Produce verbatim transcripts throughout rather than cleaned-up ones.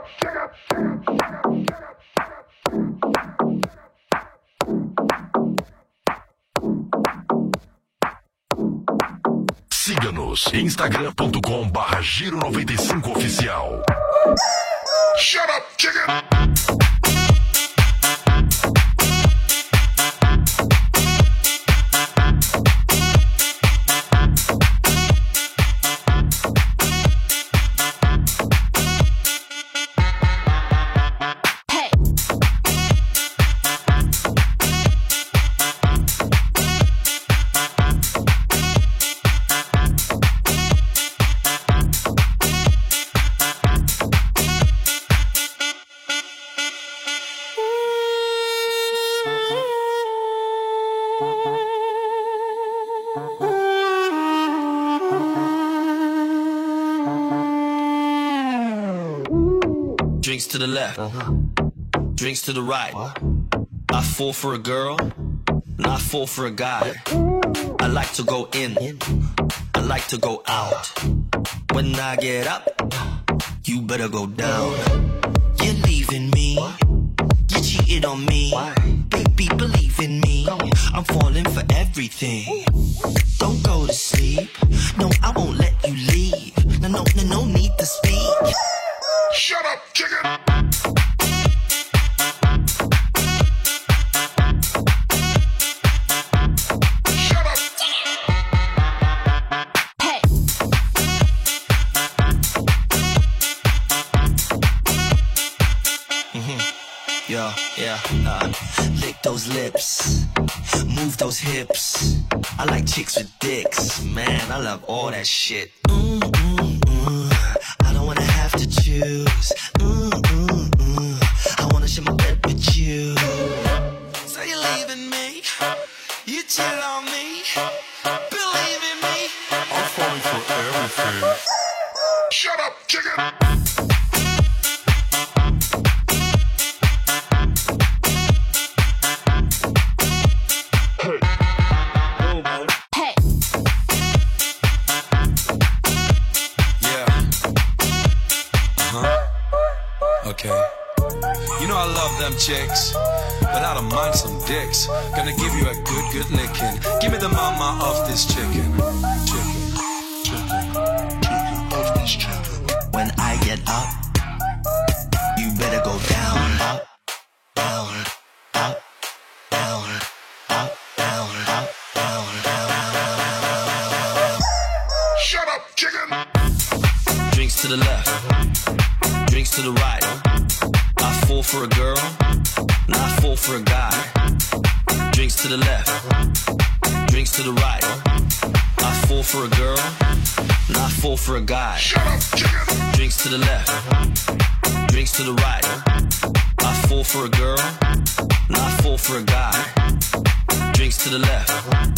Siga-nos instagram ponto com barra Giro noventa e cinco oficial. Shut up, chicken! Drinks to the left, uh-huh. Drinks to the right. What? I fall for a girl, and I fall for a guy. I like to go in, I like to go out. When I get up, you better go down. You're leaving me, you cheated on me. Why? Baby, believe in me, I'm falling for everything. Don't go to sleep, no, I won't let you leave. No, no, no, no need to speak. Shut up, chicken! Shut up! Hey! Mm-hmm. Yeah, yeah, uh, lick those lips, move those hips. I like chicks with dicks, man, I love all that shit. Mm-mm-mm. I don't wanna have to choose. Mm-mm-mm. I wanna share my bed with you. So you're leaving me, you cheat on me. Believe in me, I'm falling for everything. Shut up, chicken! Them chicks, but I don't mind some dicks. Gonna give you a good, good licking. Give me the mama of this chicken. Chicken, chicken, chicken of this chicken. When I get up, you better go down, up, down, up, down, up, down, up, down, down, down. Shut up, chicken! Drinks to the left, drinks to the right. I fall for a girl, and I fall for a guy. Drinks to the left, drinks to the right. I fall for a girl, and I fall for a guy. Shut up, chicken! Drinks to the left, drinks to the right. I fall for a girl, and I fall for a guy. Drinks to the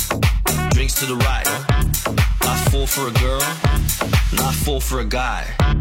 left, drinks to the right. I fall for a girl, and I fall for a guy.